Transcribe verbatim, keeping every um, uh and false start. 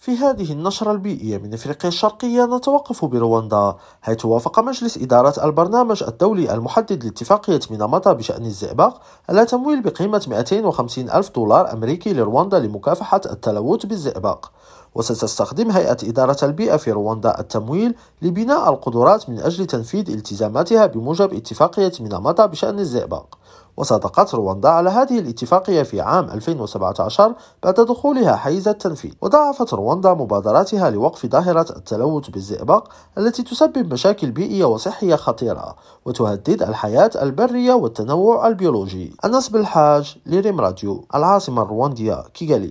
في هذه النشرة البيئية من إفريقيا الشرقية نتوقف برواندا، حيث وافق مجلس إدارة البرنامج الدولي المحدد لاتفاقية ميناماتا بشأن الزئبق على تمويل بقيمة مئتين وخمسين ألف دولار أمريكي لرواندا لمكافحة التلوث بالزئبق. وستستخدم هيئة إدارة البيئة في رواندا التمويل لبناء القدرات من أجل تنفيذ التزاماتها بموجب اتفاقية ميناماتا بشأن الزئبق. وصادقت رواندا على هذه الاتفاقية في عام ألفين وسبعة عشر بعد دخولها حيز التنفيذ. وضاعفت رواندا مبادراتها لوقف ظاهرة التلوث بالزئبق التي تسبب مشاكل بيئية وصحية خطيرة وتهدد الحياة البرية والتنوع البيولوجي. أنس بالحاج لريم راديو، العاصمة الرواندية كيغالي.